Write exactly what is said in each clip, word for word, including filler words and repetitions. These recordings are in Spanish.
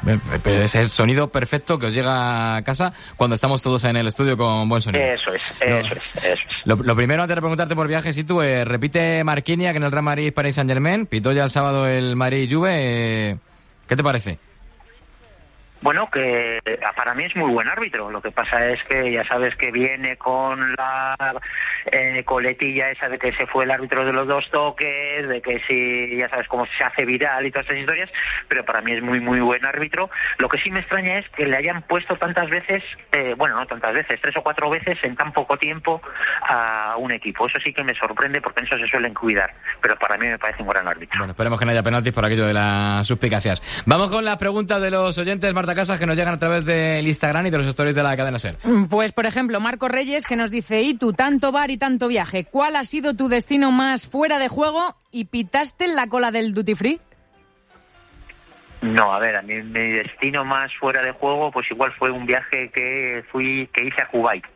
Pero es el sonido perfecto que os llega a casa cuando estamos todos en el estudio con buen sonido. Eso es, eso no. es, eso es. Lo, lo primero, antes de preguntarte por viajes, y tú, eh, repite Marquinhos que en el Real Madrid Paris Saint-Germain, pitó ya el sábado el Madrid Juve, eh, ¿qué te parece? Bueno, que para mí es muy buen árbitro. Lo que pasa es que ya sabes que viene con la eh, coletilla esa de que se fue el árbitro de los dos toques, de que si, ya sabes cómo se hace viral y todas estas historias, pero para mí es muy, muy buen árbitro. Lo que sí me extraña es que le hayan puesto tantas veces, eh, bueno, no tantas veces, tres o cuatro veces en tan poco tiempo a un equipo. Eso sí que me sorprende porque en eso se suelen cuidar, pero para mí me parece un gran árbitro. Bueno, esperemos que no haya penaltis por aquello de las suspicacias. Vamos con las preguntas de los oyentes, Marta Casas, que nos llegan a través del Instagram y de los stories de la cadena SER. Pues, por ejemplo, Marco Reyes, que nos dice: y tú, tanto bar y tanto viaje, ¿cuál ha sido tu destino más fuera de juego y pitaste en la cola del duty free? No, a ver, a mí mi destino más fuera de juego, pues igual fue un viaje que fui, que hice a Kuwait.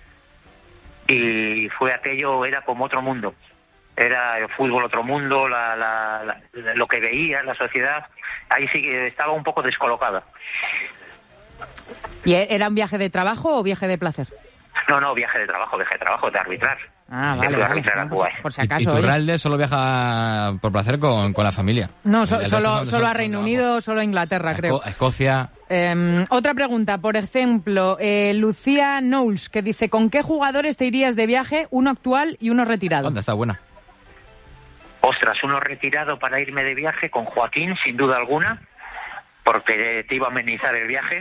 Y fue aquello, era como otro mundo. Era el fútbol otro mundo, la, la, la, lo que veía, la sociedad, ahí sí que estaba un poco descolocada. ¿Y era un viaje de trabajo o viaje de placer? No, no, viaje de trabajo, viaje de trabajo, de arbitrar. Ah, vale, de vale. arbitrar a Kuwait. Por si acaso. ¿Y, y Turralde solo viaja por placer con, con la familia? No, so, solo, solo a Reino Unido, solo a Inglaterra, a creo. Esco- a Escocia. Eh, otra pregunta, por ejemplo, eh, Lucía Knowles, que dice: ¿con qué jugadores te irías de viaje, uno actual y uno retirado? ¿Dónde está buena? Ostras, uno retirado para irme de viaje con Joaquín, sin duda alguna, porque te iba a amenizar el viaje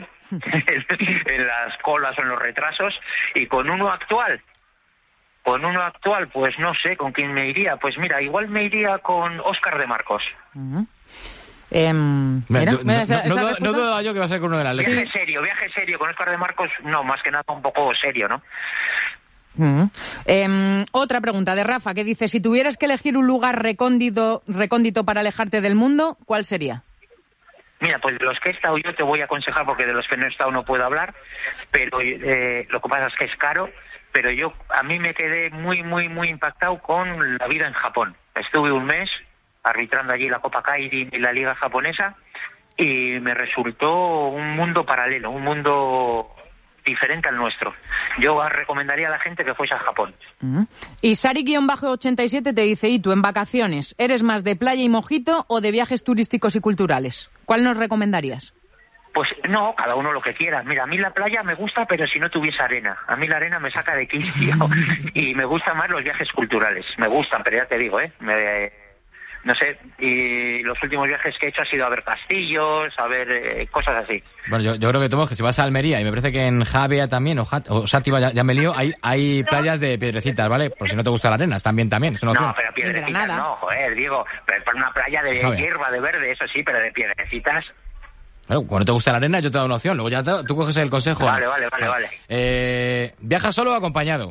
en las colas o en los retrasos, y con uno actual, con uno actual, pues no sé con quién me iría. Pues mira, igual me iría con Óscar de Marcos. Uh-huh. Eh, Me- mira, no, mira, no, esa- no, esa no, respuesta. no dudaba yo que iba a ser con uno de las Viaje letras. serio, viaje serio con Óscar de Marcos, no, más que nada un poco serio, ¿no? Uh-huh. Eh, otra pregunta de Rafa, que dice: si tuvieras que elegir un lugar recóndito, recóndito para alejarte del mundo, ¿cuál sería? Mira, pues de los que he estado yo te voy a aconsejar, porque de los que no he estado no puedo hablar, pero eh, lo que pasa es que es caro, pero yo, a mí me quedé muy, muy, muy impactado con la vida en Japón. Estuve un mes arbitrando allí la Copa Kairin y la Liga Japonesa, y me resultó un mundo paralelo, un mundo diferente al nuestro. Yo recomendaría a la gente que fuese a Japón. Uh-huh. Y Sari-ochenta y siete te dice: ¿y tú en vacaciones eres más de playa y mojito o de viajes turísticos y culturales? ¿Cuál nos recomendarías? Pues no, cada uno lo que quiera. Mira, a mí la playa me gusta, pero si no tuviese arena. A mí la arena me saca de quicio y me gustan más los viajes culturales. Me gustan, pero ya te digo, ¿eh? Me, no sé, y los últimos viajes que he hecho ha sido a ver castillos, a ver eh, cosas así. Bueno, yo, yo creo que todos, que si vas a Almería, y me parece que en Javea también, o, Jat, o Sátiva, ya, ya me lío, hay, hay playas de piedrecitas, ¿vale? Por si no te gusta la arena, están bien también, es una opción. No, pero piedrecitas no, joder, digo, pero para una playa de Javea. hierba, de verde, eso sí, pero de piedrecitas. Claro, cuando te gusta la arena, yo te doy una opción, luego ya te, tú coges el consejo. Vale, vale, vale, vale. Eh, ¿Viajas solo o acompañado?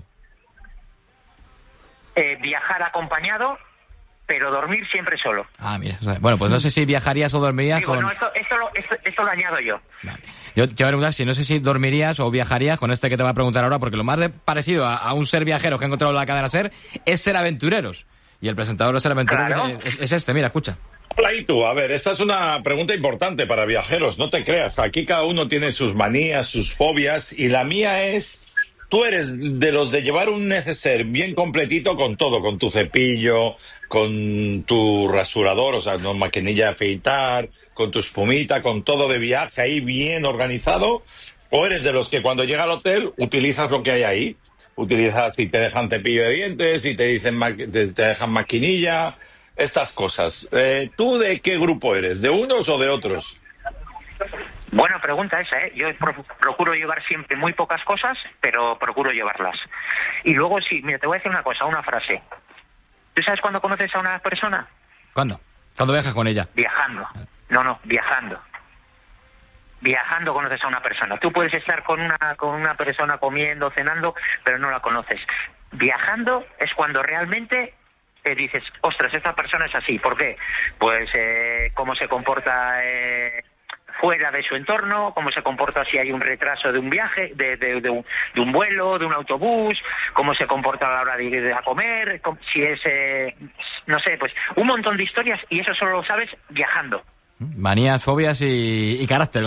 Eh, viajar acompañado, pero dormir siempre solo. Ah, mira, o sea, bueno, pues no sé si viajarías o dormirías Digo, con... no, esto, esto, lo, esto, esto lo añado yo. Vale. Yo te voy a preguntar si no sé si dormirías o viajarías con este que te va a preguntar ahora, porque lo más de- parecido a, a un ser viajero que he encontrado en la cadena SER es Ser Aventureros. Y el presentador de Ser Aventureros Claro. es, es este, mira, escucha. Hola, y tú, a ver, esta es una pregunta importante para viajeros, no te creas, aquí cada uno tiene sus manías, sus fobias, y la mía es, tú eres de los de llevar un neceser bien completito con todo, con tu cepillo, con tu rasurador, o sea, no maquinilla de afeitar, con tu espumita, con todo de viaje ahí bien organizado, o eres de los que cuando llega al hotel utilizas lo que hay ahí, utilizas y te dejan cepillo de dientes, y te dicen ma- te, te dejan maquinilla, estas cosas. Eh, ¿Tú de qué grupo eres? ¿De unos o de otros? Buena pregunta esa, ¿eh? Yo pro- procuro llevar siempre muy pocas cosas, pero procuro llevarlas. Y luego sí, mira, te voy a decir una cosa, una frase. ¿Tú sabes cuándo conoces a una persona? ¿Cuándo? ¿Cuándo viajas con ella? Viajando. No, no, viajando. Viajando conoces a una persona. Tú puedes estar con una, con una persona comiendo, cenando, pero no la conoces. Viajando es cuando realmente eh, dices, ostras, esta persona es así. ¿Por qué? Pues eh, cómo se comporta eh, fuera de su entorno, cómo se comporta si hay un retraso de un viaje, de, de, de, un, de un vuelo, de un autobús, cómo se comporta a la hora de ir a comer, cómo- si es, eh, no sé, pues un montón de historias, y eso solo lo sabes viajando. Manías, fobias y, y carácter.